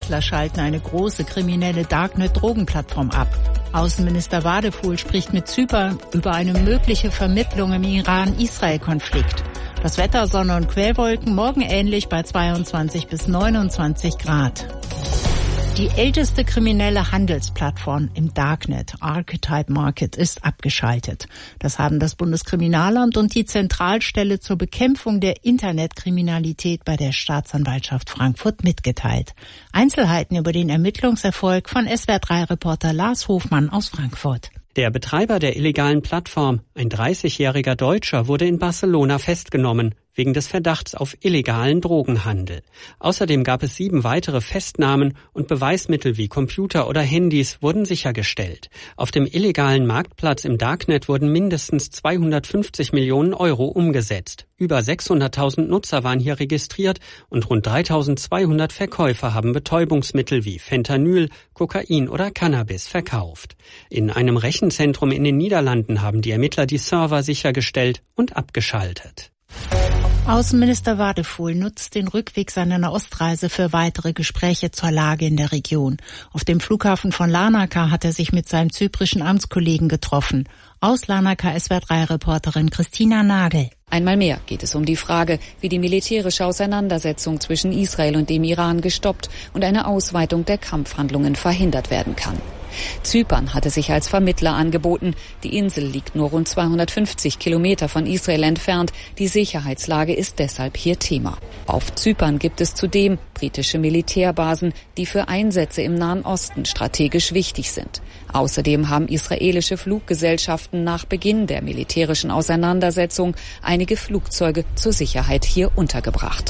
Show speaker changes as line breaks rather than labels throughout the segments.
Ermittler schalten eine große kriminelle Darknet-Drogenplattform ab. Außenminister Wadefuhl spricht mit Zypern über eine mögliche Vermittlung im Iran-Israel-Konflikt. Das Wetter, Sonne und Quellwolken, morgen ähnlich bei 22 bis 29 Grad. Die älteste kriminelle Handelsplattform im Darknet, Archetype Market, ist abgeschaltet. Das haben das Bundeskriminalamt und die Zentralstelle zur Bekämpfung der Internetkriminalität bei der Staatsanwaltschaft Frankfurt mitgeteilt. Einzelheiten über den Ermittlungserfolg von SWR3-Reporter Lars Hofmann aus Frankfurt.
Der Betreiber der illegalen Plattform, ein 30-jähriger Deutscher, wurde in Barcelona festgenommen, wegen des Verdachts auf illegalen Drogenhandel. Außerdem gab es 7 weitere Festnahmen und Beweismittel wie Computer oder Handys wurden sichergestellt. Auf dem illegalen Marktplatz im Darknet wurden mindestens 250 Millionen Euro umgesetzt. Über 600.000 Nutzer waren hier registriert und rund 3.200 Verkäufer haben Betäubungsmittel wie Fentanyl, Kokain oder Cannabis verkauft. In einem Rechenzentrum in den Niederlanden haben die Ermittler die Server sichergestellt und abgeschaltet.
Außenminister Wadefuhl nutzt den Rückweg seiner Nahostreise für weitere Gespräche zur Lage in der Region. Auf dem Flughafen von Larnaca hat er sich mit seinem zyprischen Amtskollegen getroffen. Aus Larnaca SWR3-Reporterin Christina Nagel.
Einmal mehr geht es um die Frage, wie die militärische Auseinandersetzung zwischen Israel und dem Iran gestoppt und eine Ausweitung der Kampfhandlungen verhindert werden kann. Zypern hatte sich als Vermittler angeboten. Die Insel liegt nur rund 250 Kilometer von Israel entfernt. Die Sicherheitslage ist deshalb hier Thema. Auf Zypern gibt es zudem britische Militärbasen, die für Einsätze im Nahen Osten strategisch wichtig sind. Außerdem haben israelische Fluggesellschaften nach Beginn der militärischen Auseinandersetzung einige Flugzeuge zur Sicherheit hier untergebracht.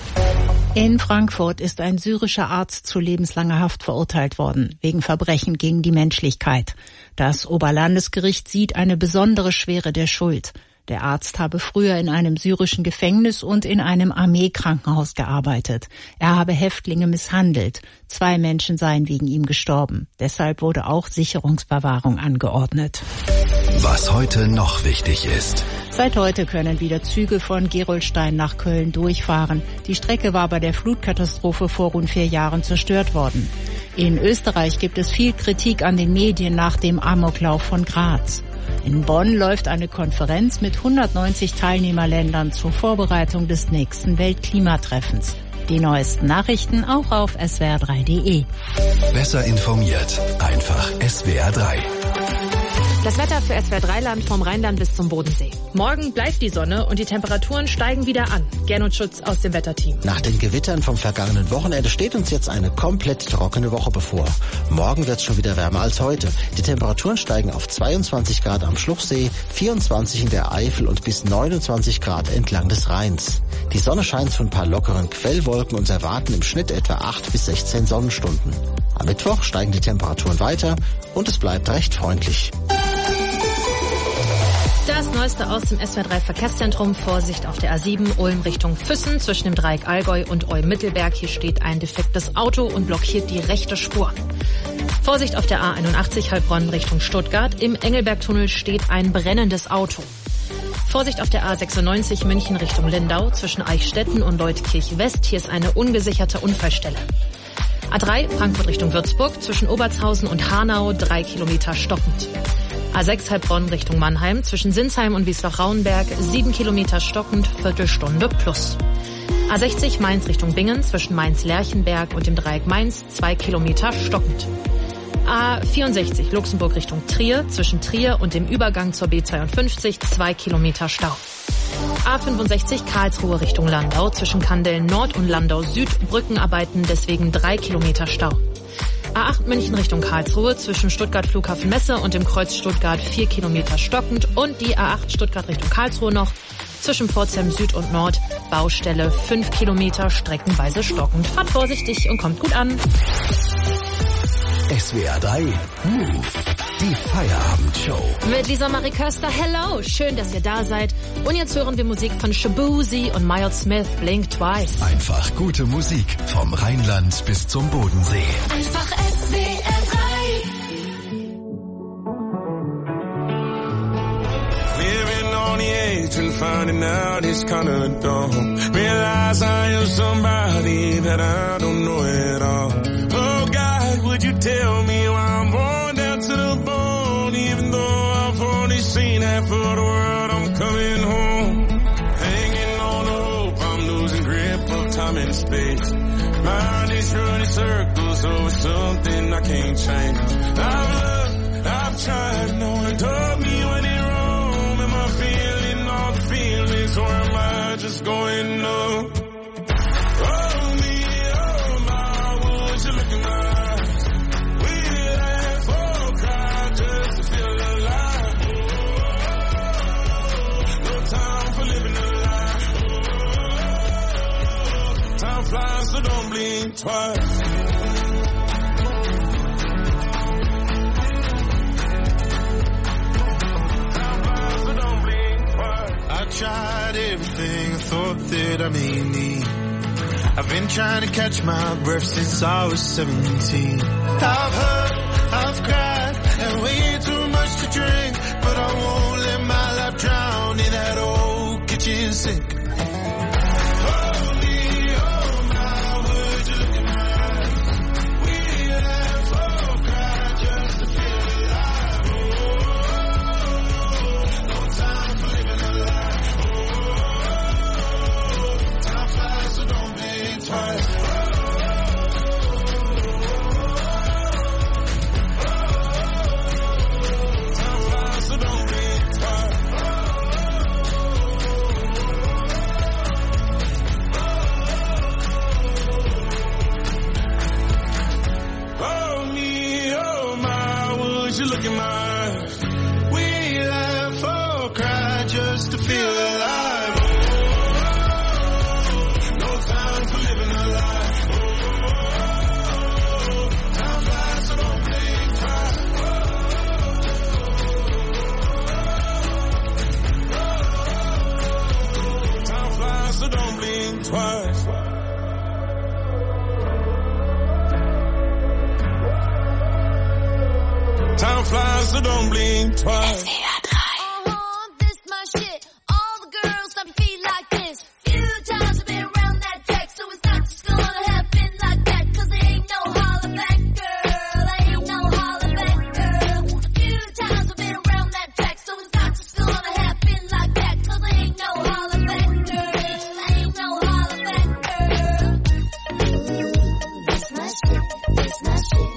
In Frankfurt ist ein syrischer Arzt zu lebenslanger Haft verurteilt worden, wegen Verbrechen gegen die Menschlichkeit. Das Oberlandesgericht sieht eine besondere Schwere der Schuld. Der Arzt habe früher in einem syrischen Gefängnis und in einem Armeekrankenhaus gearbeitet. Er habe Häftlinge misshandelt. 2 Menschen seien wegen ihm gestorben. Deshalb wurde auch Sicherungsverwahrung angeordnet.
Was heute noch wichtig ist.
Seit heute können wieder Züge von Gerolstein nach Köln durchfahren. Die Strecke war bei der Flutkatastrophe vor rund 4 Jahren zerstört worden. In Österreich gibt es viel Kritik an den Medien nach dem Amoklauf von Graz. In Bonn läuft eine Konferenz mit 190 Teilnehmerländern zur Vorbereitung des nächsten Weltklimatreffens. Die neuesten Nachrichten auch auf swr3.de.
Besser informiert, einfach SWR3.
Das Wetter für SWR3-Land vom Rheinland bis zum Bodensee. Morgen bleibt die Sonne und die Temperaturen steigen wieder an. Gernot Schutz aus dem Wetterteam.
Nach den Gewittern vom vergangenen Wochenende steht uns jetzt eine komplett trockene Woche bevor. Morgen wird es schon wieder wärmer als heute. Die Temperaturen steigen auf 22 Grad am Schluchsee, 24 in der Eifel und bis 29 Grad entlang des Rheins. Die Sonne scheint von ein paar lockeren Quellwolken und erwarten im Schnitt etwa 8 bis 16 Sonnenstunden. Am Mittwoch steigen die Temperaturen weiter und es bleibt recht freundlich.
Das Neueste aus dem SWR3-Verkehrszentrum. Vorsicht auf der A7 Ulm Richtung Füssen zwischen dem Dreieck Allgäu und Olm-Mittelberg. Hier steht ein defektes Auto und blockiert die rechte Spur. Vorsicht auf der A81 Heilbronn Richtung Stuttgart. Im Engelbergtunnel steht ein brennendes Auto. Vorsicht auf der A96 München Richtung Lindau zwischen Eichstätten und Leutkirch-West. Hier ist eine ungesicherte Unfallstelle. A3 Frankfurt Richtung Würzburg zwischen Obertshausen und Hanau 3 Kilometer stockend. A6 Heilbronn Richtung Mannheim zwischen Sinsheim und Wiesloch-Rauenberg 7 Kilometer stockend, Viertelstunde plus. A60 Mainz Richtung Bingen zwischen Mainz-Lerchenberg und dem Dreieck Mainz 2 Kilometer stockend. A64 Luxemburg Richtung Trier zwischen Trier und dem Übergang zur B52 2 Kilometer Stau. A65 Karlsruhe Richtung Landau zwischen Kandeln Nord und Landau Süd Brückenarbeiten, deswegen 3 Kilometer Stau. A8 München Richtung Karlsruhe zwischen Stuttgart Flughafen Messe und dem Kreuz Stuttgart 4 Kilometer stockend und die A8 Stuttgart Richtung Karlsruhe noch zwischen Pforzheim Süd und Nord Baustelle 5 Kilometer streckenweise stockend. Fahrt vorsichtig und kommt gut an.
SWR3 Move, die Feierabendshow.
Mit Lisa Marie Köster, hello, schön, dass ihr da seid. Und jetzt hören wir Musik von Shaboozey und Miles Smith, Blink Twice.
Einfach gute Musik vom Rheinland bis zum Bodensee.
Einfach SWR3.
Living on the edge and finding out it's kind of dumb. Realize I am somebody that I don't know at all. Mind is running circles over something I can't change. I've looked, I've tried, no one told me when it's wrong. Am I feeling all the feelings, or am I just going up? Oh me, oh my, would you look in my eyes? We'd have full cry just to feel alive. No time for living a lie. Time flies, so don't blink twice.
I tried everything I thought that I may need. I've been trying to catch my breath since I was 17. I've hurt, I've cried, and way too much to drink, but I won't let my life drown in that old kitchen sink.
Time flies, so don't blink twice.
This my shit. All the girls stop your feet like this. Few times I've been around that track, so it's not just gonna happen like that. Cause there ain't no holler back, girl. Ain't no holler back, girl. A few times I've been around that track, so it's not just gonna happen like that. Cause there ain't no holler back, girl. Ain't no holler back, girl. This my shit. This my shit.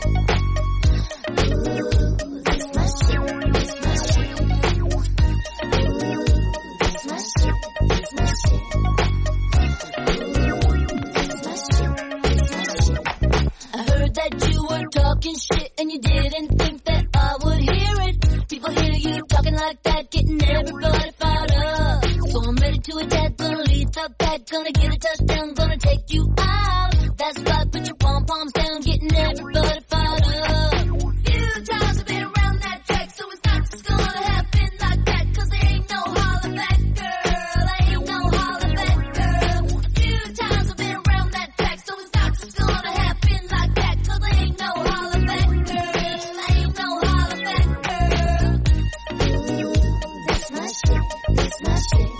Talking shit and you didn't think that I would hear it. People hear you talking like that, getting everybody fired up. So I'm ready to attack, gonna lead the pack, gonna get a touchdown, gonna take you out. That's right, put your pom-poms down, getting everybody fired up. Few times I've been around that track, so it's not just gonna happen like that. Cause there ain't no holler back, girl. Ain't no holler back, girl. A few times I've been around that track, so it's not just gonna happen like that. Cause there ain't no holler back, girl. Ain't no holler back, girl. That's my shit. That's my shit.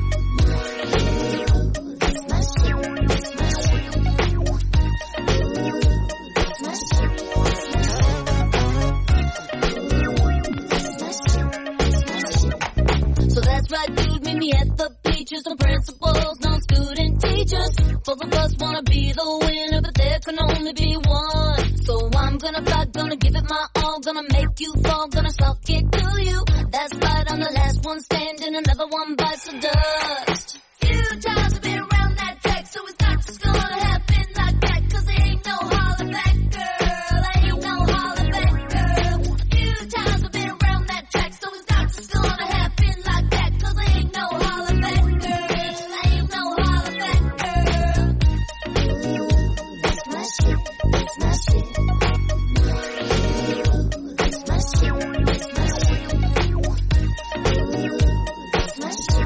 That's my shit. That's my shit. That's my shit. So that's right, dude, meet me at the bleachers. No principals, no student teachers. Both of us wanna be the winner, but there can only be one. So I'm gonna fight, gonna give it my all, gonna make you fall, gonna suck it to you. That's right, I'm the last one standing, another one bites the dust. Few times I've been around that track, so it's not just gonna happen like that. Cause there ain't no holler back, girl. Ain't no holler back, girl. A few times I've been around that track, so it's not just gonna happen like that. Cause there ain't no holler back, girl. Ain't no holler back, girl. That's my shit. That's my shit. That's my shit. That's my shit. That's my shit.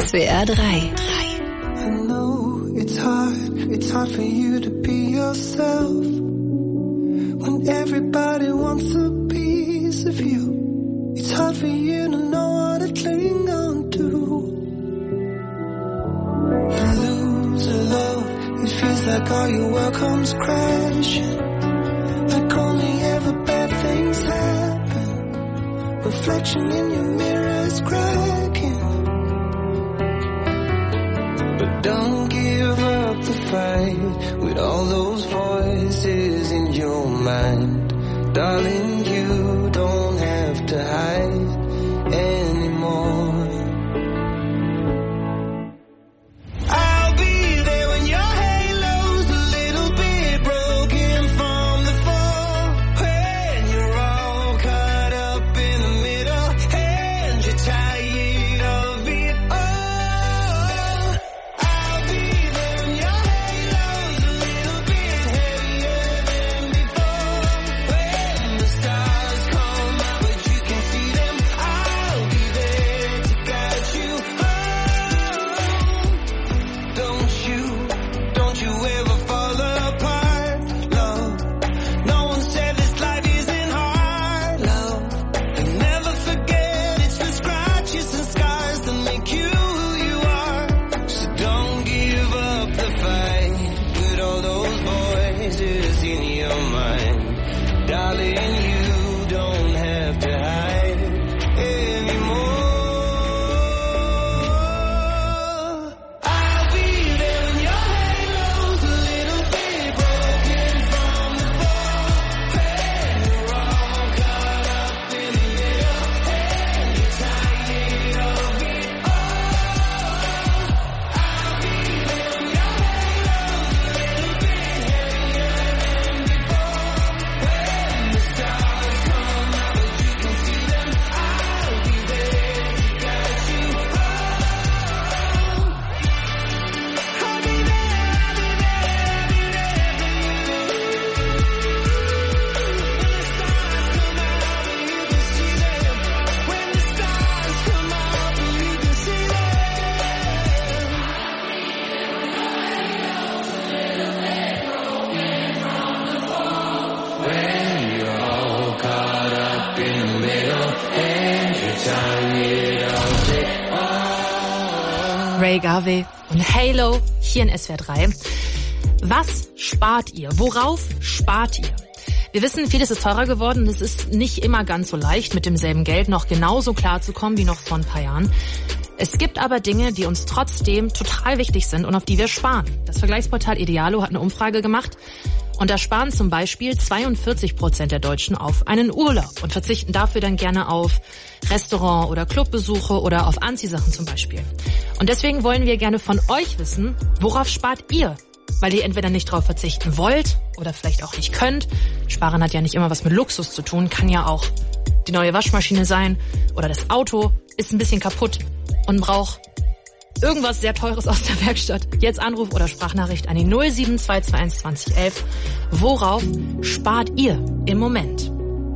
SWR 3.
I know it's hard for you to be yourself when everybody wants a piece of you. It's hard for you to know what to cling on to. You lose a love, it feels like all your world comes crashing. Like only ever bad things happen. Reflection in your mirror is cracking. But don't give up the fight with all those voices in your mind. Darling, you don't have to hide anymore.
Ray Garvey und Halo hier in SWR 3. Was spart ihr? Worauf spart ihr? Wir wissen, vieles ist teurer geworden und es ist nicht immer ganz so leicht, mit demselben Geld noch genauso klarzukommen wie noch vor ein paar Jahren. Es gibt aber Dinge, die uns trotzdem total wichtig sind und auf die wir sparen. Das Vergleichsportal Idealo hat eine Umfrage gemacht und da sparen zum Beispiel 42% der Deutschen auf einen Urlaub und verzichten dafür dann gerne auf Restaurant- oder Clubbesuche oder auf Anziehsachen zum Beispiel. Und deswegen wollen wir gerne von euch wissen, worauf spart ihr? Weil ihr entweder nicht drauf verzichten wollt oder vielleicht auch nicht könnt. Sparen hat ja nicht immer was mit Luxus zu tun, kann ja auch die neue Waschmaschine sein oder das Auto ist ein bisschen kaputt und braucht irgendwas sehr Teures aus der Werkstatt. Jetzt Anruf oder Sprachnachricht an die 07221 2011. Worauf spart ihr im Moment?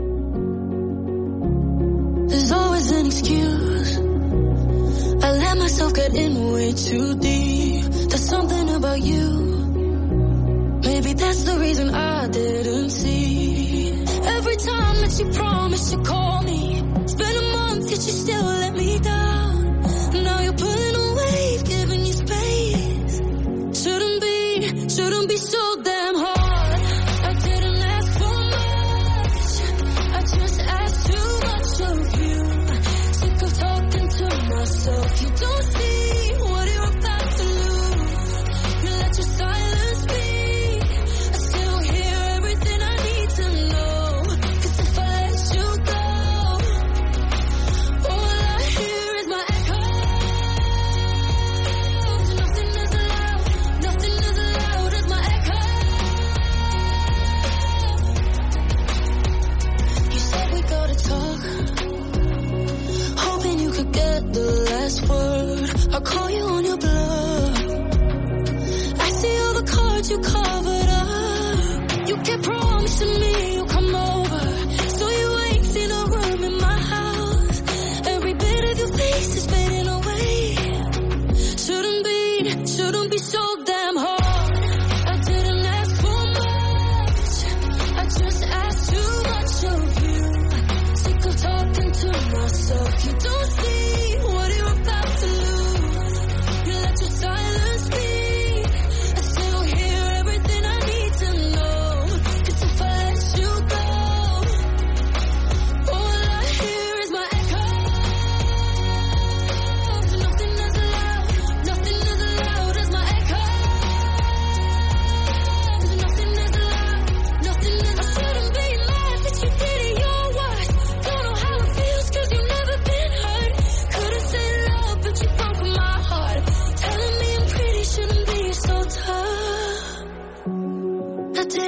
There's always an excuse. I let myself get in way too deep. There's something about you. Maybe that's the reason I didn't see. Every time that you promised to call me, it's been a month yet you still let me down. Now you're pulling away, giving you space. Shouldn't be so damn hard. I didn't ask for much. I just asked too much of you. Sick of talking to myself. You don't see what you're about to lose. You let your silence speak. I still hear everything I need to know. 'Cause if I let you go, all I hear is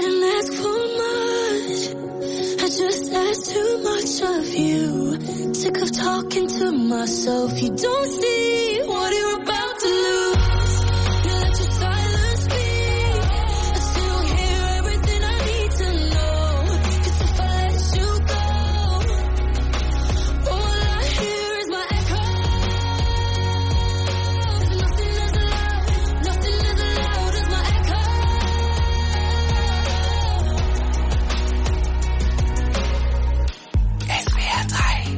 didn't ask for much, I just asked too much of you. Sick of talking to myself, you don't see what you're about to lose. You let your silence speak, I still hear everything I need to know. 'Cause if I let you go, all I hear is my echo. Nothing as loud as my echo. SWR 3.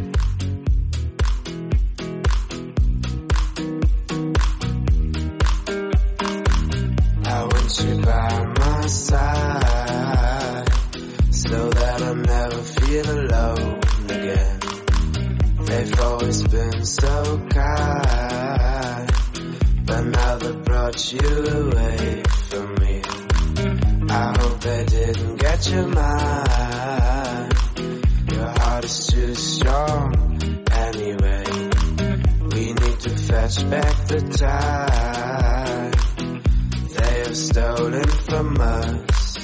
I want you by my side, so that I'll never feel alone again. They've always been so kind, but now they brought you away from me. I hope they didn't get your mind. Your heart is too strong anyway. We need to fetch back the time they have stolen from us.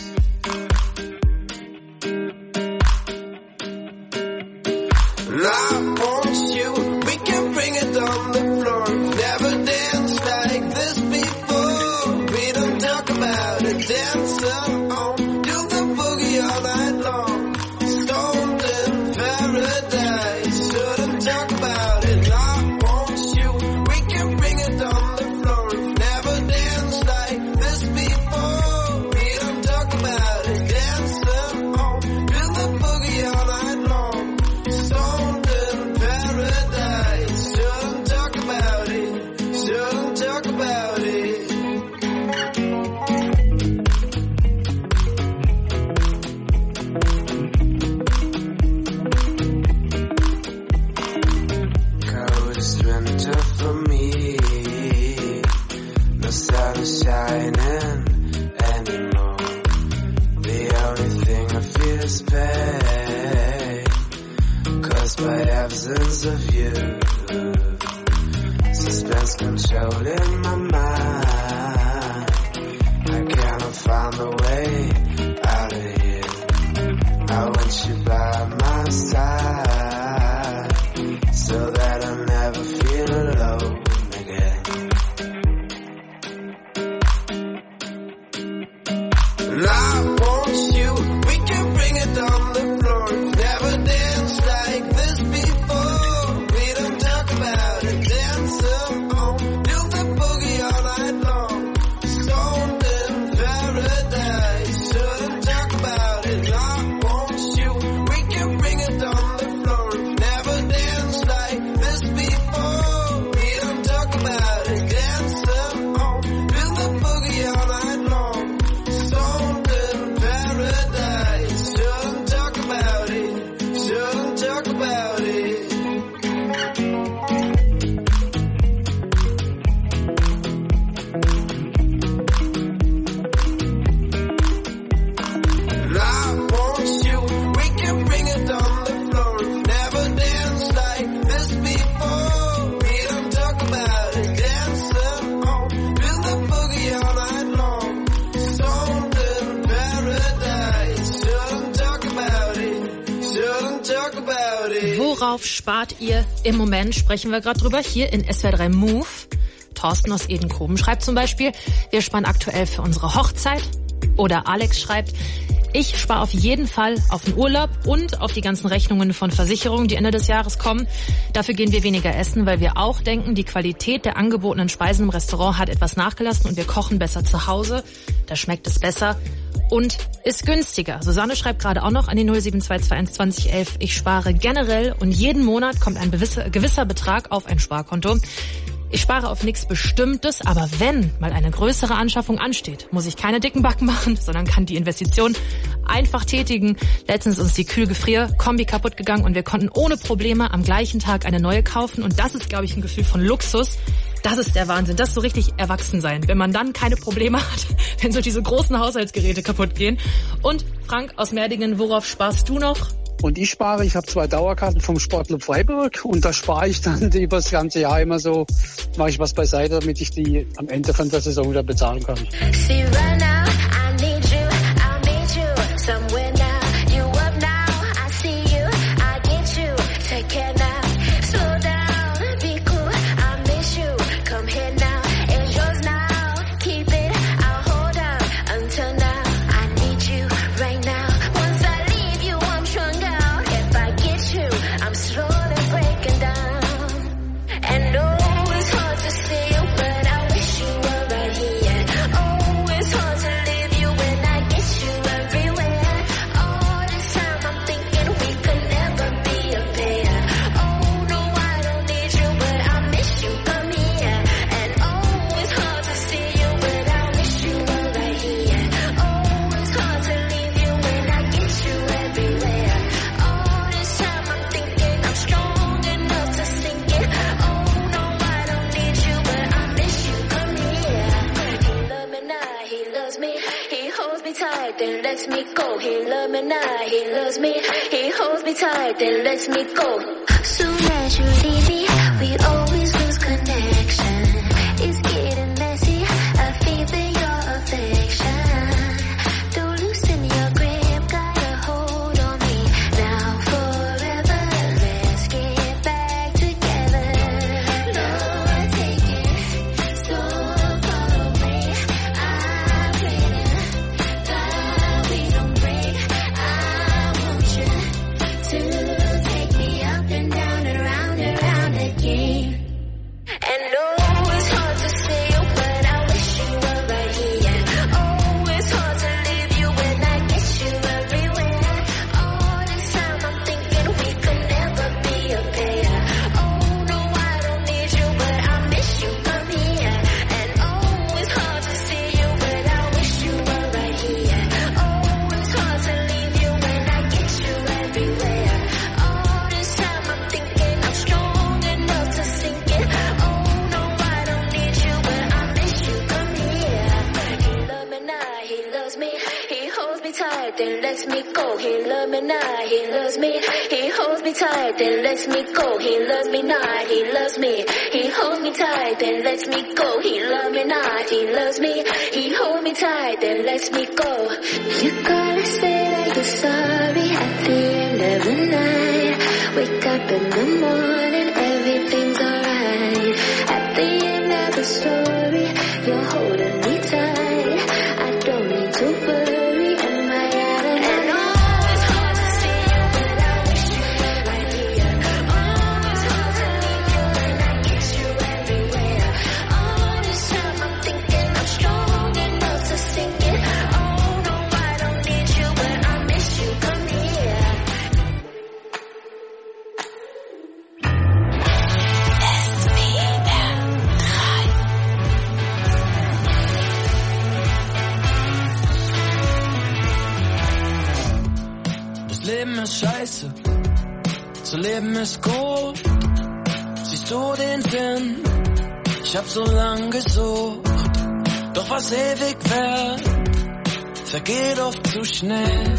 And I want you, we can bring it on the floor. Never danced like this before. We don't talk about it, dance on. Do the boogie all night long. Stoned in paradise, shouldn't talk about it. I want you, we can bring it on the floor. Never danced like this before. We don't talk about it, dance on. Do the boogie all night long. Stoned in paradise, shouldn't talk about it, shouldn't talk about it. Coldest winter for me, no sun is shining anymore. The only thing I feel is pain, caused by absence of you. Suspense controlling my mind, I cannot find a way out of here. I want you by my side, so that I'll never feel alone again. And I want you, we can bring it on the floor. Never danced like this before. We don't talk about it, dance on. Do the boogie all night long. Stoned in paradise, shouldn't talk about it. I want you, we can bring it on the floor. Never danced like this before. We don't talk about it, dance on. Do the boogie all night long. Stoned in paradise, shouldn't talk about it, shouldn't talk about it. And I want you, we can bring it on the floor. Never danced like this before. We don't talk about it, dance on. Do the boogie all night long. Stoned in paradise, shouldn't talk about it, shouldn't talk about it.
Worauf spart ihr im Moment? Sprechen wir gerade drüber hier in SWR 3 Move. Thorsten aus Edenkoben schreibt zum Beispiel, wir sparen aktuell für unsere Hochzeit. Oder Alex schreibt, ich spare auf jeden Fall auf den Urlaub und auf die ganzen Rechnungen von Versicherungen, die Ende des Jahres kommen. Dafür gehen wir weniger essen, weil wir auch denken, die Qualität der angebotenen Speisen im Restaurant hat etwas nachgelassen und wir kochen besser zu Hause. Da schmeckt es besser und ist günstiger. Susanne schreibt gerade auch noch an die 07221 2011, ich spare generell und jeden Monat kommt ein gewisser Betrag auf ein Sparkonto. Ich spare auf nichts Bestimmtes, aber wenn mal eine größere Anschaffung ansteht, muss ich keine dicken Backen machen, sondern kann die Investition einfach tätigen. Letztens ist uns die Kühlgefrier-Kombi kaputt gegangen und wir konnten ohne Probleme am gleichen Tag eine neue kaufen. Und das ist, glaube ich, ein Gefühl von Luxus. Das ist der Wahnsinn. Das ist so richtig Erwachsensein, wenn man dann keine Probleme hat, wenn so diese großen Haushaltsgeräte kaputt gehen. Und Frank aus Merdingen, worauf sparst du noch?
Und ich spare, ich habe 2 Dauerkarten vom Sportclub Freiburg und da spare ich dann über das ganze Jahr immer so, mache ich was beiseite, damit ich die am Ende von der Saison wieder bezahlen kann.
somewhere now. You up now, I see you, I get you. Take care now, slow down, be cool, I miss you. Come here now, it's yours now. Keep it, I'll hold on until now. I need you right now. Once I leave you, I'm strung out. If I get you, I'm slowly breaking down. And oh, it's hard to see you, but I wish you were right here. Oh, it's hard to leave you when I get you everywhere. All this time I'm thinking we could never be a pair. Oh, no, I don't need you, but I miss you, come here. And oh, it's hard to see you, but I wish you were right here. Oh, it's hard to leave you when I get you everywhere. All this time I'm thinking I'm strong enough to sink it. Oh, no, I don't need you, but I miss you, come here. He love me now, he loves me. He holds me tight, then lets me go. He love me now, he loves me. He holds me tight, then lets me go. Soon as you leave me, we always lose connection. It's getting messy, I feel your affection. Don't loosen your grip, got a hold on me. Now forever, let's get back together. Lord, take it, so far away. I pray that we don't break. I want you to take me up and down, around again. And oh, it's hard to see you, but I wish you were right here. Oh, it's hard to leave you when I get you everywhere. All this time I'm thinking we could never be a pair. Oh, no, I don't need you, but I miss you, come here. And oh, it's hard to see you, but I wish you were right here. Oh, it's hard to leave you when I get you everywhere. All this time I'm thinking I'm strong enough to sink it. Oh, no, I don't need you, but I miss you, come here. He love me now, he loves me. He holds me tight, then lets me go. He love me now, he loves me. He holds me tight, then lets me go. He loves me now, he loves me. He holds me tight, then lets me go. He love me now, he loves me. He holds me tight, then lets me go. You gotta say that you're sorry at the end of the night. Wake up in the morning, everything's alright. At the end of the story, you're holding me tight. I don't need to worry, am I out of hand? Oh, it's hard to see you, but I wish you were right here. Oh, it's hard to leave you when I get you everywhere. All this time I'm thinking I'm strong enough to sink it. Oh, no, I don't need you, but I miss you, come here.
Das Leben ist scheiße, zu leben ist gut. Siehst du den Sinn? Ich hab so lang gesucht. Doch was ewig wird, vergeht oft zu schnell.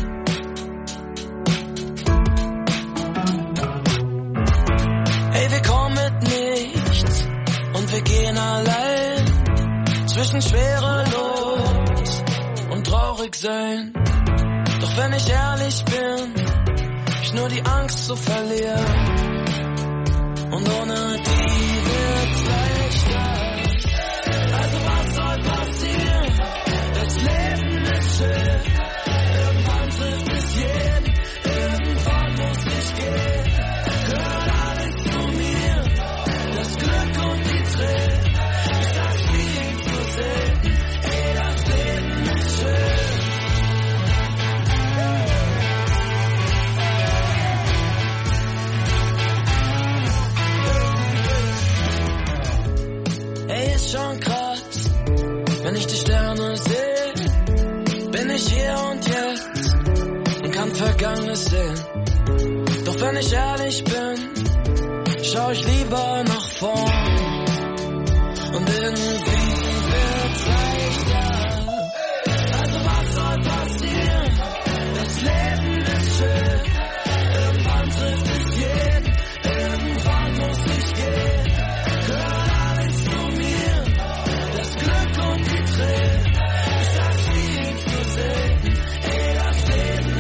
Hey, wir kommen mit nichts und wir gehen allein zwischen schwerelos und traurig sein. Doch wenn ich ehrlich bin, ich nur die Angst zu verlieren. Und ohne die wird's leichter. Also was soll passieren? Das Leben ist schön. Irgendwann trifft es jeden. Irgendwann muss ich gehen. Gehört alles zu mir. Das Glück und die Tränen. Ich sag's viel zu selten. Ey, das Leben ist schön. Ey, ist schon krass, wenn ich die Sterne sehe, bin ich hier und jetzt und kann Vergangenes sehen. Doch wenn ich ehrlich bin, schau ich lieber nach vorn und irgendwie wird's leichter. Also was soll passieren? Das Leben ist schön. Irgendwann trifft es jeden. Irgendwann muss ich gehen. Gehört alles zu mir. Das Glück und die Tränen. Ich sag's viel zu selten. Ey, das Leben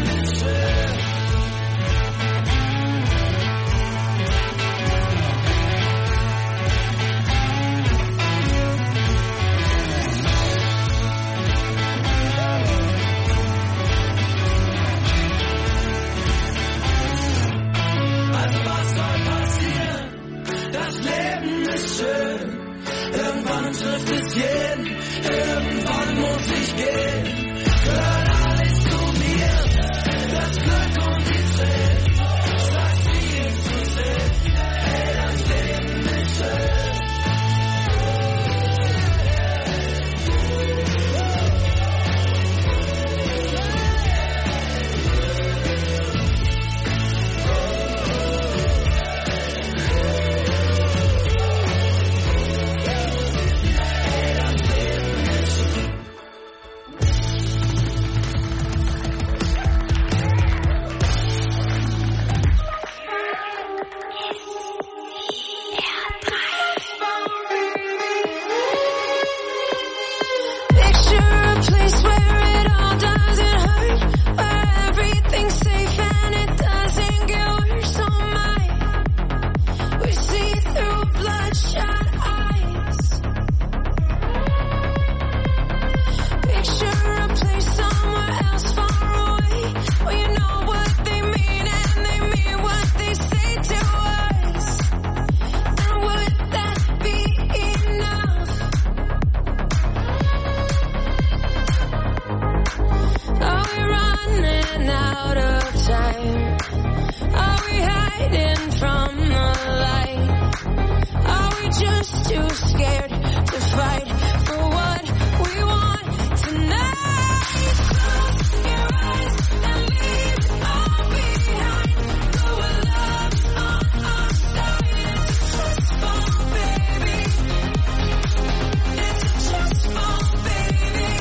ran out of time? Are we hiding from the light? Are we just too scared to fight for what we want tonight? Close your eyes and leave it all behind. Go where love's on our side. It's a trust fall, baby. It's a trust fall, baby.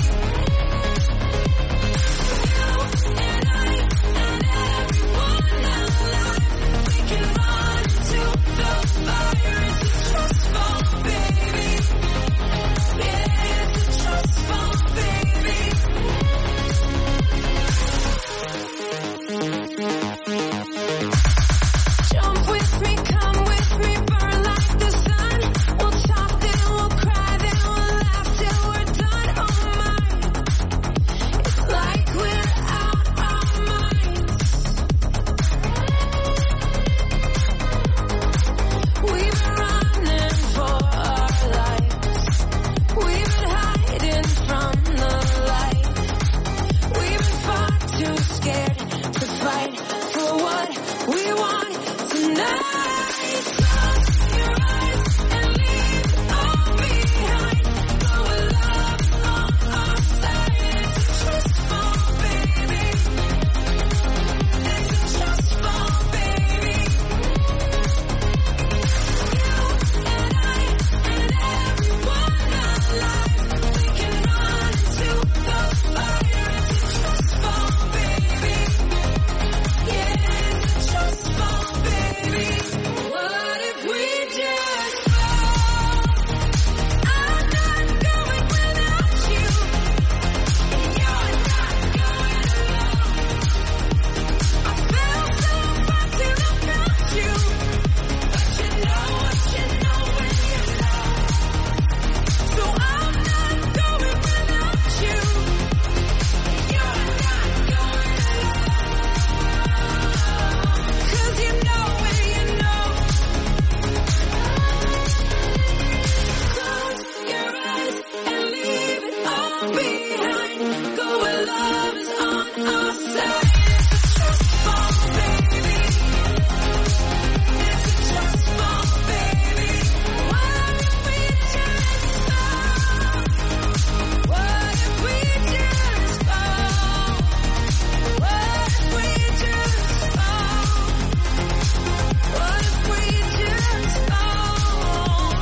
You and I and everyone alive, we can run to the fire. It's a trust fall, baby. Yeah, it's a trust fall, baby. Jump with me, come with me, burn like the sun. We'll talk, then we'll cry, then we'll laugh till we're done. Oh my, it's like we're out our minds. We've been running for our lives. We've been hiding from the light. We've been far too scared to fight for what we want tonight. Close your eyes and leave it all behind. Go where love's on our side. It's a trust fall, baby. It's a trust fall, baby. You and I and everyone alive, we can run to the fire. It's a trust fall, baby. Yeah, it's a trust fall, baby. What if we just fall? I'm not going without you, and you're not going alone. I felt so far to look at you, but you know when you know. So I'm not going without you, and you're not going alone. 'Cause you know when you know. Close your eyes and leave it all behind. Go where love is on our side. It's a trust fall, baby. It's a trust fall, baby. What if we just fall? What if we just fall? What if we just fall? What if we just fall?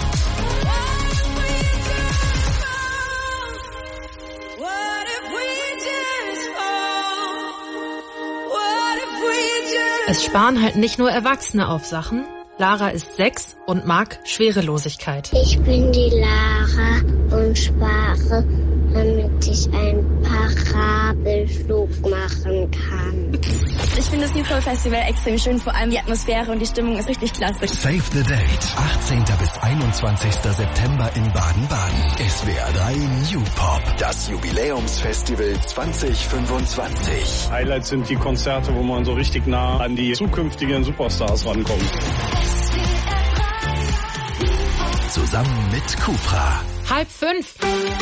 What if we just fall? What if we just fall? What if we just
Es sparen halt nicht nur Erwachsene auf Sachen. Lara ist 6 und mag Schwerelosigkeit.
Ich bin die Lara und spare, damit ich einen Parabelflug machen kann.
Ich finde das Newport Festival extrem schön, vor allem die Atmosphäre und die Stimmung ist richtig klasse.
Save the Date. 18. bis 21. September in Baden-Baden. SWR 3 New Pop. Das Jubiläumsfestival 2025.
Highlights sind die Konzerte, wo man so richtig nah an die zukünftigen Superstars rankommt.
Zusammen mit Cupra.
4:30.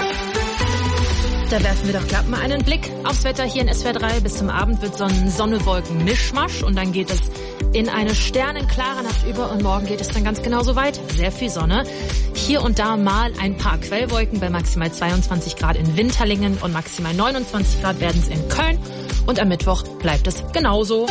Da werfen wir doch glatt mal einen Blick aufs Wetter hier in SWR 3. Bis zum Abend wird Sonne-Wolken-Mischmasch und dann geht es in eine sternenklare Nacht über und morgen geht es dann ganz genauso weiter. Sehr viel Sonne. Hier und da mal ein paar Quellwolken bei maximal 22 Grad in Winterlingen und maximal 29 Grad werden es in Köln. Und am Mittwoch bleibt es genauso.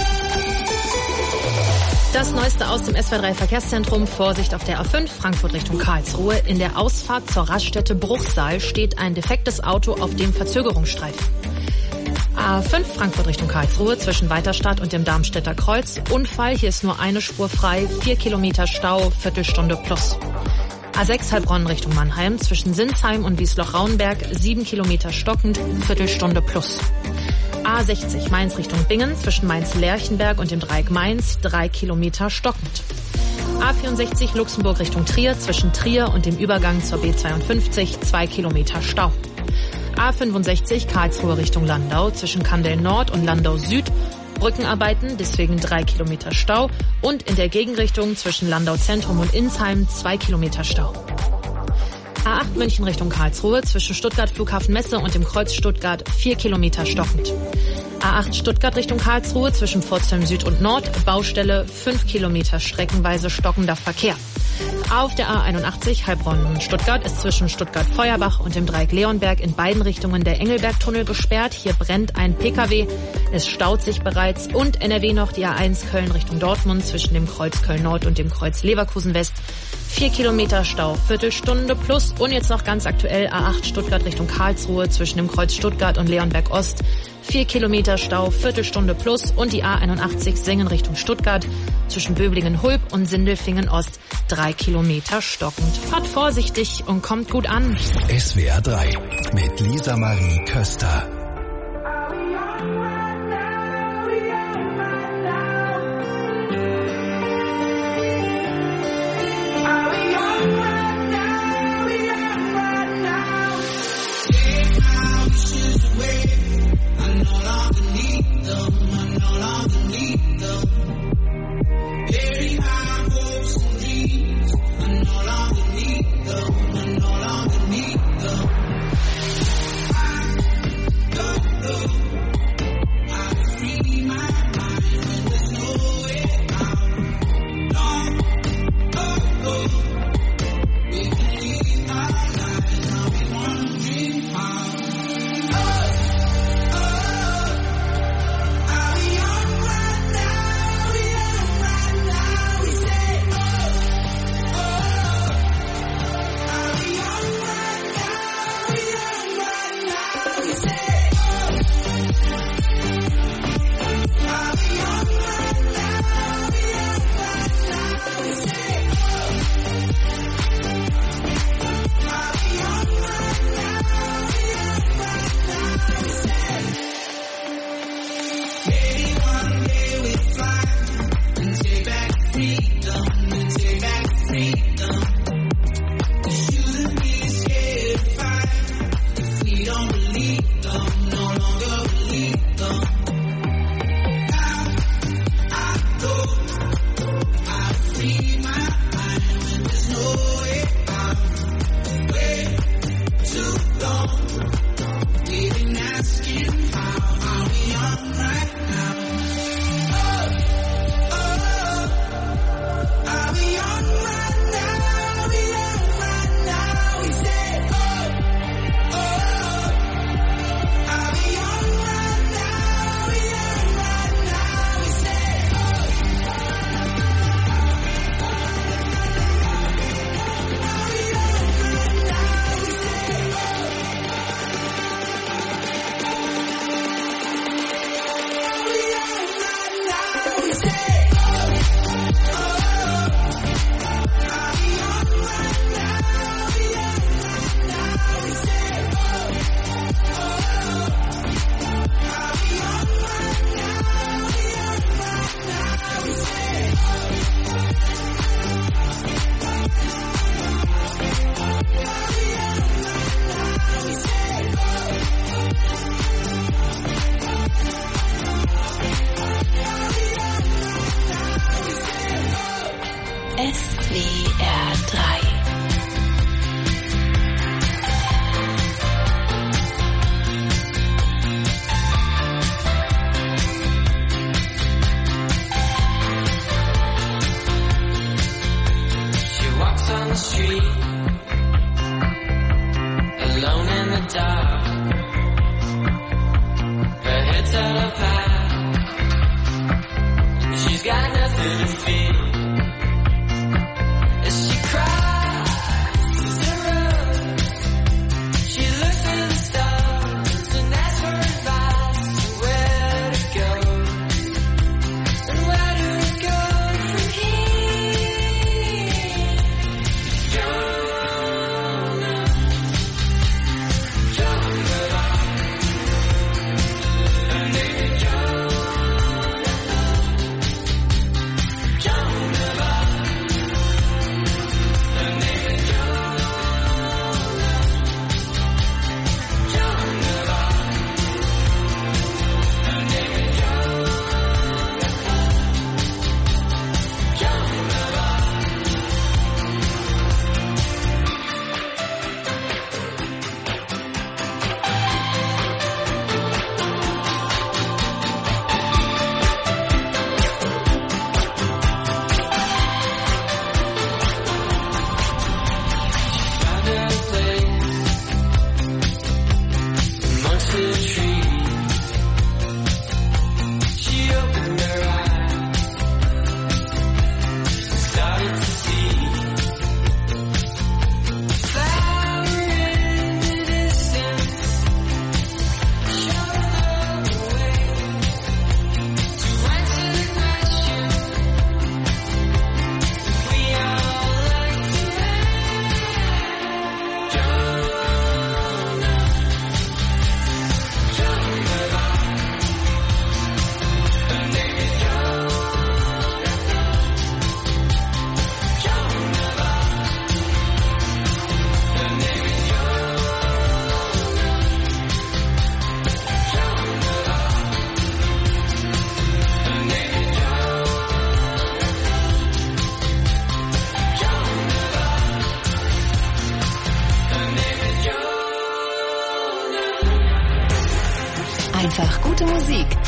Das Neueste aus dem SWR 3 Verkehrszentrum. Vorsicht auf der A5, Frankfurt Richtung Karlsruhe. In der Ausfahrt zur Raststätte Bruchsal steht ein defektes Auto auf dem Verzögerungsstreifen. A5, Frankfurt Richtung Karlsruhe, zwischen Weiterstadt und dem Darmstädter Kreuz. Unfall, hier ist nur eine Spur frei, 4 Kilometer Stau, Viertelstunde plus. A6, Heilbronn Richtung Mannheim, zwischen Sinsheim und Wiesloch-Raunberg, 7 Kilometer stockend, Viertelstunde plus. A60 Mainz Richtung Bingen, zwischen Mainz-Lerchenberg und dem Dreieck Mainz, 3 Kilometer stockend. A64 Luxemburg Richtung Trier, zwischen Trier und dem Übergang zur B52, 2 Kilometer Stau. A65 Karlsruhe Richtung Landau, zwischen Kandel Nord und Landau Süd, Brückenarbeiten, deswegen 3 Kilometer Stau. Und in der Gegenrichtung zwischen Landau Zentrum und Insheim 2 Kilometer Stau. A8 München Richtung Karlsruhe, zwischen Stuttgart Flughafen Messe und dem Kreuz Stuttgart 4 Kilometer stockend. A8 Stuttgart Richtung Karlsruhe zwischen Pforzheim Süd und Nord, Baustelle, 5 Kilometer streckenweise stockender Verkehr. Auf der A81 Heilbronn-Stuttgart ist zwischen Stuttgart-Feuerbach und dem Dreieck Leonberg in beiden Richtungen der Engelbergtunnel gesperrt. Hier brennt ein Pkw. Es staut sich bereits. Und NRW noch die A1 Köln Richtung Dortmund zwischen dem Kreuz Köln-Nord und dem Kreuz Leverkusen-West. 4 Kilometer Stau, Viertelstunde plus. Und jetzt noch ganz aktuell A8 Stuttgart Richtung Karlsruhe zwischen dem Kreuz Stuttgart und Leonberg Ost. 4 Kilometer Stau, Viertelstunde plus. Und die A81 Sengen Richtung Stuttgart zwischen Böblingen-Hulb und Sindelfingen-Ost. 3 Kilometer stockend. Fahrt vorsichtig und kommt gut an.
SWR 3 mit Lisa Marie Köster.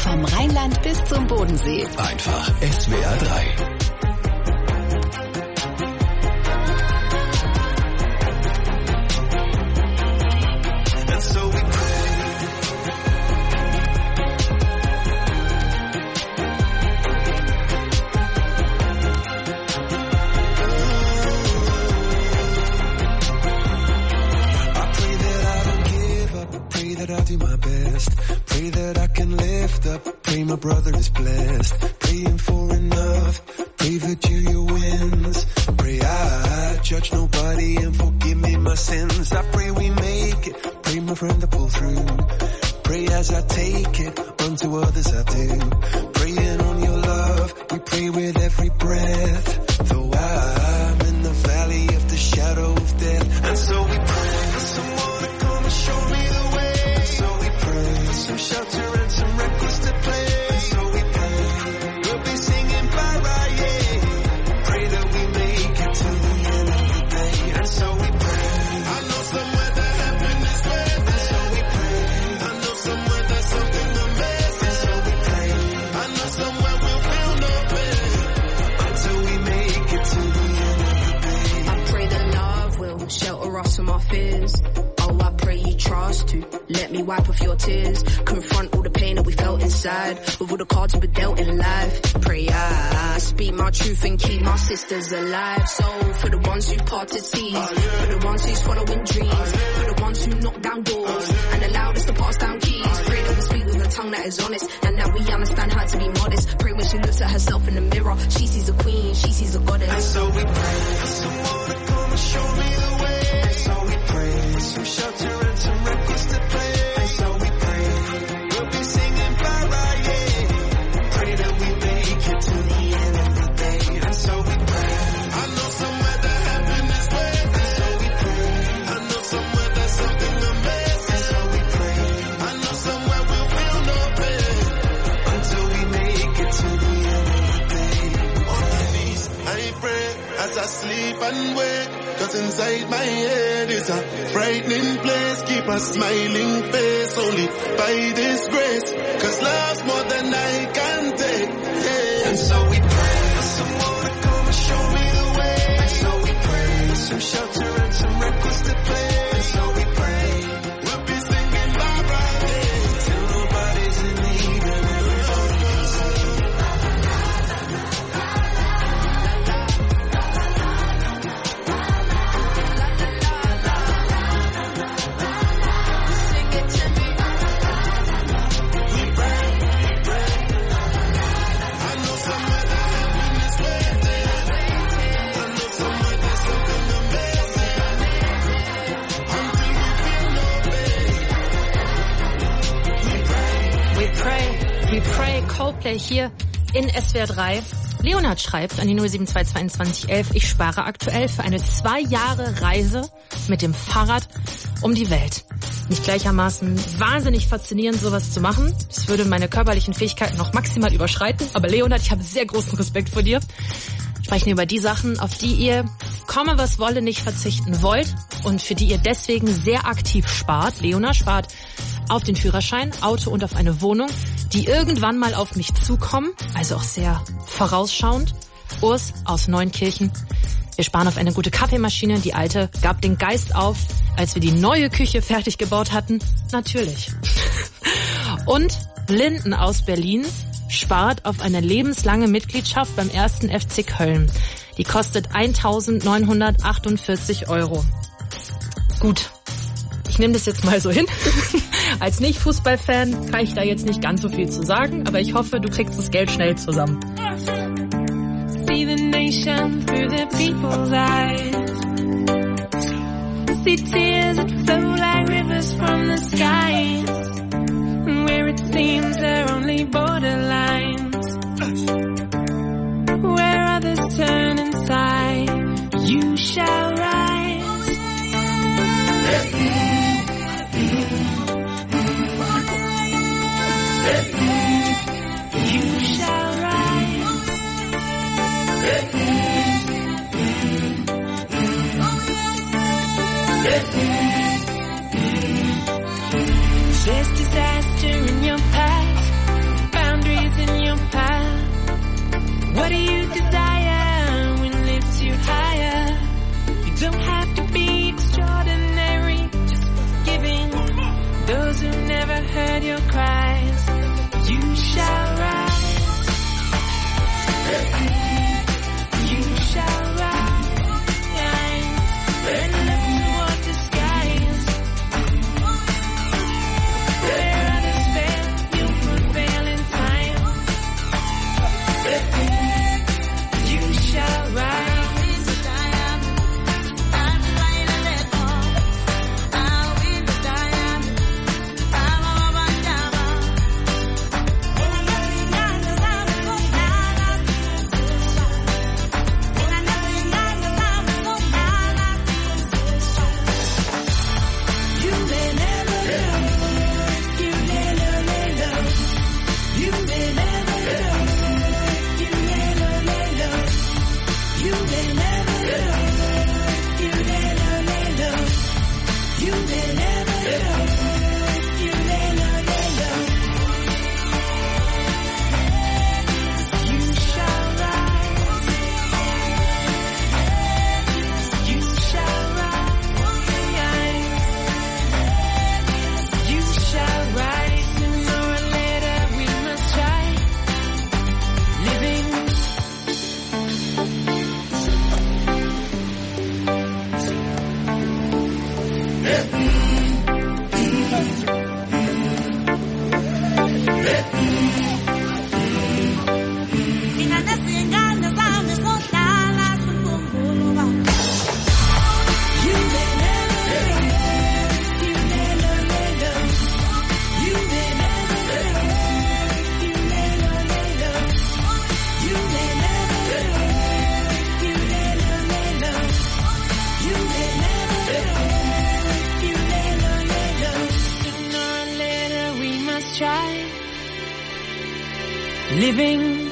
Vom Rheinland bis zum Bodensee.
Einfach SWR 3.
My brother is blessed, praying for enough, pray that you wins, pray I judge nobody and forgive me my sins, I pray we make it, pray my friend to pull through, pray as I take it, unto others I do, praying on your love, we pray with every breath, though I'm in the valley of the shadow of death, and so we pray for someone to come and show me the way, and so we pray for some shelter and some records to play.
Oh, I pray you trust to let me wipe off your tears, confront all the pain that we felt inside, with all the cards we've been dealt in life. Pray I speak my truth and keep my sisters alive. So for the ones who parted seas, for the ones who's following dreams, for the ones who knock down doors and allowed us to pass down keys, pray that we speak with a tongue that is honest and that we understand how to be modest. Pray when she looks at herself in the mirror, she sees a queen, she sees a goddess.
And so we pray for someone to come and show me the way. For some shelter and some records to play. And so we pray we'll be singing bye-bye, yeah. Pray that we make it to the end of the day. And so we pray I know somewhere that heaven is waiting. And so we pray I know somewhere there's something amazing. And so we pray I know somewhere we'll feel no pain until we make it to the end of the day. On my knees I pray as I sleep and wake, 'cause inside my head is a frightening place. Keep a smiling face only by this grace, 'cause love's more than I can take, yeah. And so we pray for someone to come and show me the way. And so we pray for some shelter and some records to play. And so we pray we'll be singing bye-bye, yeah, till nobody's in need and everybody can see.
We Pray, Coldplay hier in SWR 3. Leonhard schreibt an die 0722211, ich spare aktuell für eine 2 Jahre Reise mit dem Fahrrad um die Welt. Nicht gleichermaßen wahnsinnig faszinierend, sowas zu machen. Das würde meine körperlichen Fähigkeiten noch maximal überschreiten. Aber Leonhard, ich habe sehr großen Respekt vor dir. Wir sprechen über die Sachen, auf die ihr, komme was wolle, nicht verzichten wollt und für die ihr deswegen sehr aktiv spart. Leonhard spart auf den Führerschein, Auto und auf eine Wohnung, die irgendwann mal auf mich zukommen, also auch sehr vorausschauend. Urs aus Neunkirchen. Wir sparen auf eine gute Kaffeemaschine. Die alte gab den Geist auf, als wir die neue Küche fertig gebaut hatten. Natürlich. Und Linden aus Berlin spart auf eine lebenslange Mitgliedschaft beim 1. FC Köln. Die kostet 1.948 €. Gut. Ich nehme das jetzt mal so hin. Als Nicht-Fußballfan kann ich da jetzt nicht ganz so viel zu sagen, aber ich hoffe, du kriegst das Geld schnell zusammen.
See the nation through the people's eyes. See tears that flow like rivers from the skies. Where it seems there are only borderlines. Where others turn inside, you shall rise. You shall rise. There's disaster in your past, You shall rise. Living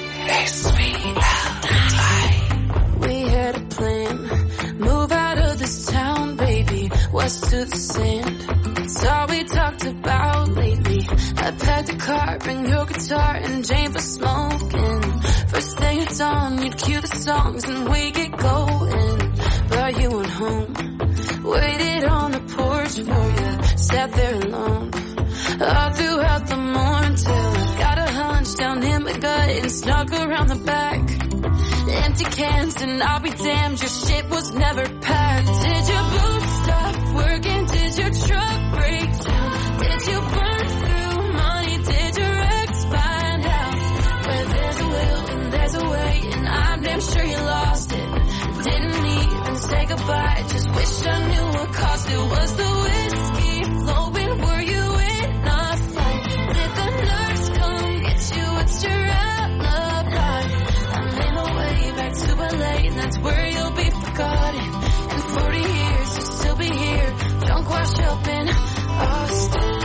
S-V-L-I. We had a plan, move out of this town, baby, west to the sand. It's all we talked about lately. I packed a car, bring your guitar and Jane for smoking. First thing at dawn, you'd cue the songs and we get going. But you went home, waited on the porch for you, sat there alone. All throughout the morning till I got a hunch down in my gut and snuck around the back. Empty cans and I'll be damned, your shit was never packed. Did your boots stop working? Did your truck break down? Did you burn through money? Did your ex find out? Where there's a will and there's a way, and I'm damn sure you lost it. Didn't even say goodbye, just wish I knew what caused it. Was the whiskey flowing? Were you in a fight? Did the nurse come get you? What's your alibi? I'm in my way back to LA, and that's where you'll be forgotten. In 40 years you'll still be here, drunk washed up in Austin.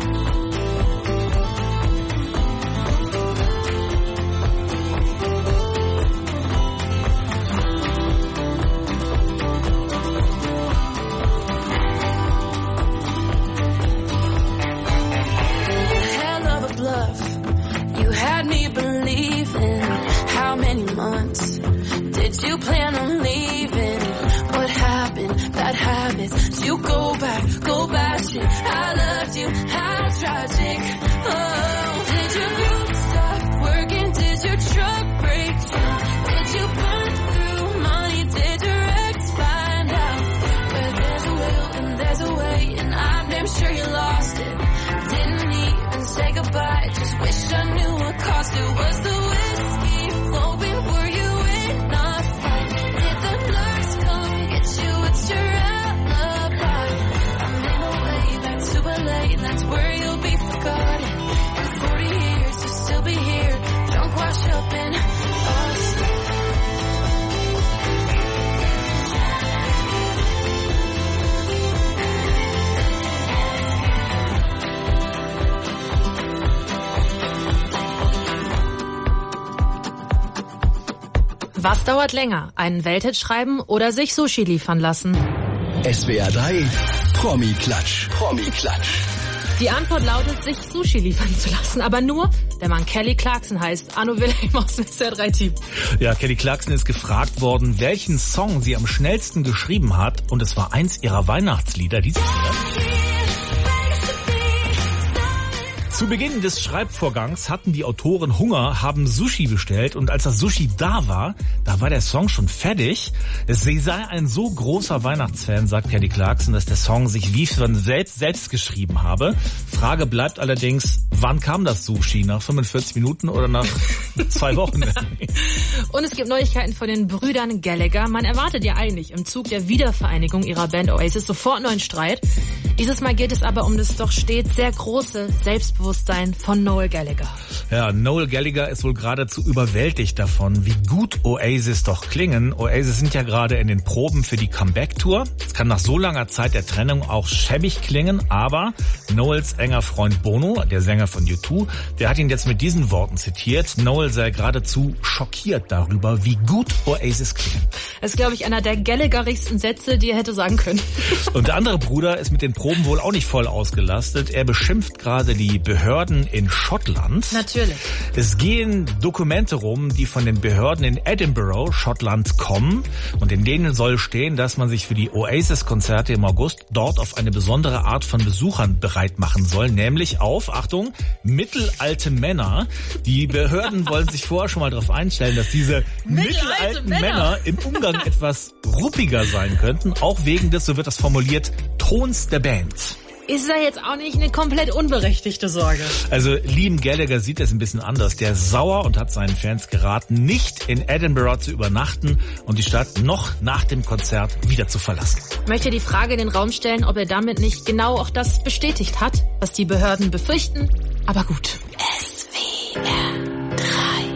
You had me believing. How many months did you plan on leaving? What happened? Bad habits. You go back, shit. I loved you. How tragic. Oh, did your boots stop working? Did your truck break down? Did you burn through money? Did your ex find out? Where there's a will and there's a way, and I'm damn sure you lost it. Didn't even say goodbye, just wish I knew what caused it. Was the whiskey flowing? Were you in a fight? Did the nurse come get you? What's your alibi? I'm in my way back to LA, and that's where you'll be forgotten. In 40 years you'll still be here, drunk washed up in Austin.
Was dauert länger? Einen Welthit schreiben oder sich Sushi liefern lassen?
SWR 3 Promi-Klatsch. Promi-Klatsch.
Die Antwort lautet, sich Sushi liefern zu lassen. Aber nur, wenn man Kelly Clarkson heißt. Arno Wilhelm aus dem SWR 3 Team.
Ja, Kelly Clarkson ist gefragt worden, welchen Song sie am schnellsten geschrieben hat. Und es war eins ihrer Weihnachtslieder, dieses hier. Zu Beginn des Schreibvorgangs hatten die Autoren Hunger, haben Sushi bestellt und als das Sushi da war der Song schon fertig. Sie sei ein so großer Weihnachtsfan, sagt Kelly Clarkson, dass der Song sich wie von selbst geschrieben habe. Frage bleibt allerdings, wann kam das Sushi? Nach 45 Minuten oder nach 2 Wochen.
Und es gibt Neuigkeiten von den Brüdern Gallagher. Man erwartet ja eigentlich im Zug der Wiedervereinigung ihrer Band Oasis sofort neuen Streit. Dieses Mal geht es aber um das doch stets sehr große Selbstbewusstsein von Noel Gallagher.
Ja, Noel Gallagher ist wohl geradezu überwältigt davon, wie gut Oasis doch klingen. Oasis sind ja gerade in den Proben für die Comeback-Tour. Es kann nach so langer Zeit der Trennung auch schäbig klingen, aber Noels enger Freund Bono, der Sänger von U2, der hat ihn jetzt mit diesen Worten zitiert. Noel sei geradezu schockiert darüber, wie gut Oasis klingen.
Das ist, glaube ich, einer der Gallagherigsten Sätze, die er hätte sagen können.
Und der andere Bruder ist mit den Proben wohl auch nicht voll ausgelastet. Er beschimpft gerade die Behörden in Schottland.
Natürlich.
Es gehen Dokumente rum, die von den Behörden in Edinburgh, Schottland, kommen. Und in denen soll stehen, dass man sich für die Oasis-Konzerte im August dort auf eine besondere Art von Besuchern bereit machen soll. Nämlich auf, Achtung, mittelalte Männer. Die Behörden wollen sich vorher schon mal darauf einstellen, dass diese mittelalten Männer im Umgang etwas ruppiger sein könnten. Auch wegen des, so wird das formuliert, Tons der Band.
Ist ja jetzt auch nicht eine komplett unberechtigte Sorge.
Also Liam Gallagher sieht das ein bisschen anders. Der ist sauer und hat seinen Fans geraten, nicht in Edinburgh zu übernachten und die Stadt noch nach dem Konzert wieder zu verlassen.
Ich möchte die Frage in den Raum stellen, ob er damit nicht genau auch das bestätigt hat, was die Behörden befürchten. Aber gut. SWR 3.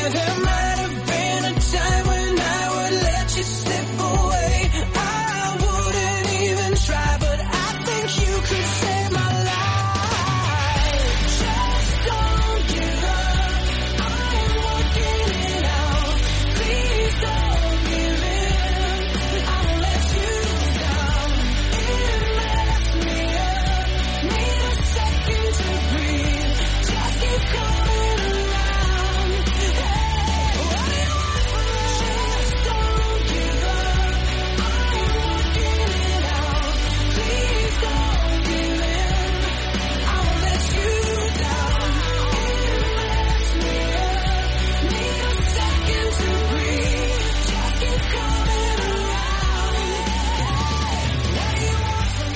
there might have been a time when I would let you slip away. I wouldn't even try, but I think you could save my life. Just don't give up, I'm working it out. Please don't give in, I won't let you down. It messed me up, need a second to breathe. Just keep coming around. Hey, what do you want from me? Just don't give up, I'm working it out. Please don't give in, I won't let you down. It messed me up, need a second to breathe. Just keep coming around. What do you want from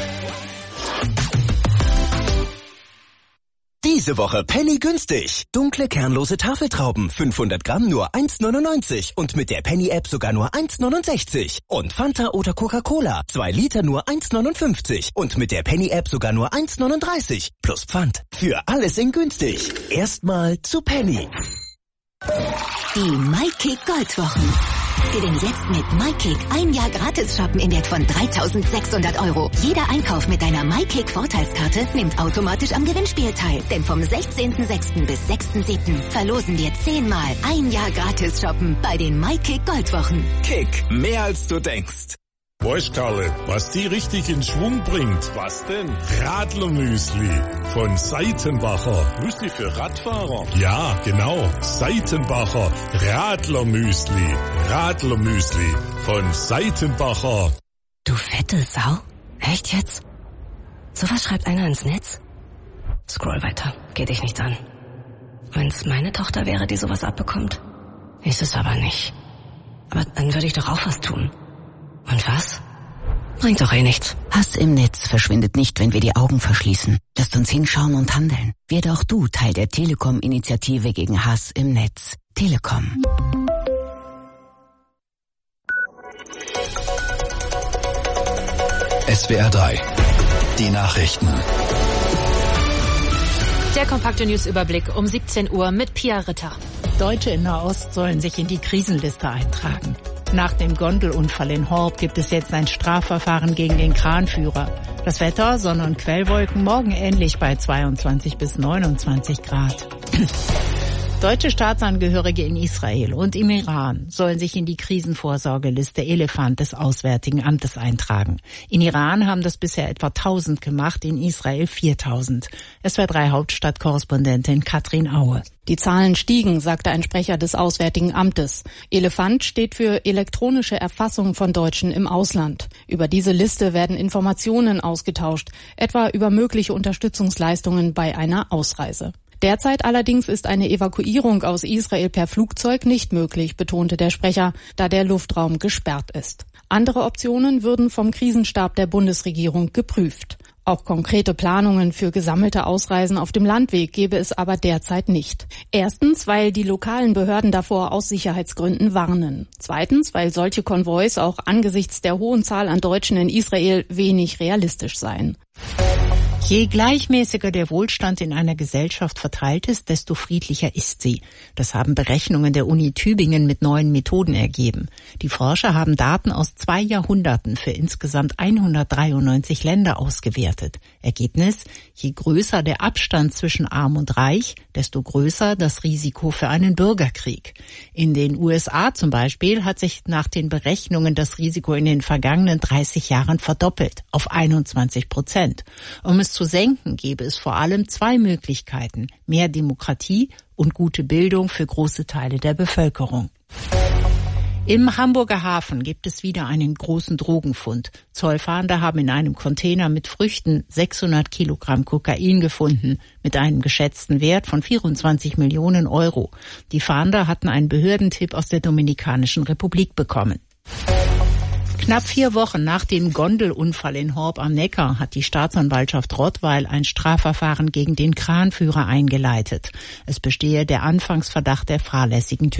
me?
Diese Woche Penny günstig. Dunkle kernlose Tafeltrauben 500 Gramm nur 1,99 und mit der Penny-App sogar nur 1,69. Und Fanta oder Coca-Cola 2 Liter nur 1,59 und mit der Penny-App sogar nur 1,39 plus Pfand. Für alles in günstig. Erstmal zu Penny.
Die MyKick Goldwochen. Gewinn jetzt mit MyKick ein Jahr gratis shoppen im Wert von 3.600 €. Jeder Einkauf mit deiner MyKick Vorteilskarte nimmt automatisch am Gewinnspiel teil. Denn vom 16.06. bis 6.07. verlosen wir 10-mal ein Jahr gratis shoppen bei den MyKick Goldwochen.
Kick, mehr als du denkst.
Weißt Karle, was die richtig in Schwung bringt? Was denn? Radlermüsli von Seitenbacher. Müsli für Radfahrer? Ja, genau. Seitenbacher Radlermüsli. Radlermüsli von Seitenbacher.
Du fette Sau? Echt jetzt? Sowas schreibt einer ins Netz? Scroll weiter. Geht dich nichts an. Wenn's meine Tochter wäre, die sowas abbekommt. Ist es aber nicht. Aber dann würde ich doch auch was tun. Und was? Bringt doch eh nichts.
Hass im Netz verschwindet nicht, wenn wir die Augen verschließen. Lasst uns hinschauen und handeln. Werde auch du Teil der Telekom-Initiative gegen Hass im Netz. Telekom.
SWR 3. Die Nachrichten.
Der kompakte Newsüberblick um 17 Uhr mit Pia Ritter.
Deutsche in Nahost sollen sich in die Krisenliste eintragen. Nach dem Gondelunfall in Horb gibt es jetzt ein Strafverfahren gegen den Kranführer. Das Wetter, Sonne und Quellwolken, morgen ähnlich bei 22 bis 29 Grad. Deutsche Staatsangehörige in Israel und im Iran sollen sich in die Krisenvorsorgeliste Elefant des Auswärtigen Amtes eintragen. In Iran haben das bisher etwa 1000 gemacht, in Israel 4000. SWR3 Hauptstadtkorrespondentin Katrin Aue.
Die Zahlen stiegen, sagte ein Sprecher des Auswärtigen Amtes. Elefant steht für elektronische Erfassung von Deutschen im Ausland. Über diese Liste werden Informationen ausgetauscht, etwa über mögliche Unterstützungsleistungen bei einer Ausreise. Derzeit allerdings ist eine Evakuierung aus Israel per Flugzeug nicht möglich, betonte der Sprecher, da der Luftraum gesperrt ist. Andere Optionen würden vom Krisenstab der Bundesregierung geprüft. Auch konkrete Planungen für gesammelte Ausreisen auf dem Landweg gäbe es aber derzeit nicht. Erstens, weil die lokalen Behörden davor aus Sicherheitsgründen warnen. Zweitens, weil solche Konvois auch angesichts der hohen Zahl an Deutschen in Israel wenig realistisch seien.
Je gleichmäßiger der Wohlstand in einer Gesellschaft verteilt ist, desto friedlicher ist sie. Das haben Berechnungen der Uni Tübingen mit neuen Methoden ergeben. Die Forscher haben Daten aus 2 Jahrhunderten für insgesamt 193 Länder ausgewertet. Ergebnis: Je größer der Abstand zwischen Arm und Reich, desto größer das Risiko für einen Bürgerkrieg. In den USA zum Beispiel hat sich nach den Berechnungen das Risiko in den vergangenen 30 Jahren verdoppelt, auf 21%. Um es zu senken, gäbe es vor allem 2 Möglichkeiten: mehr Demokratie und gute Bildung für große Teile der Bevölkerung. Im Hamburger Hafen gibt es wieder einen großen Drogenfund. Zollfahnder haben in einem Container mit Früchten 600 Kilogramm Kokain gefunden, mit einem geschätzten Wert von 24 Millionen Euro. Die Fahnder hatten einen Behördentipp aus der Dominikanischen Republik bekommen. Knapp 4 Wochen nach dem Gondelunfall in Horb am Neckar hat die Staatsanwaltschaft Rottweil ein Strafverfahren gegen den Kranführer eingeleitet. Es bestehe der Anfangsverdacht der fahrlässigen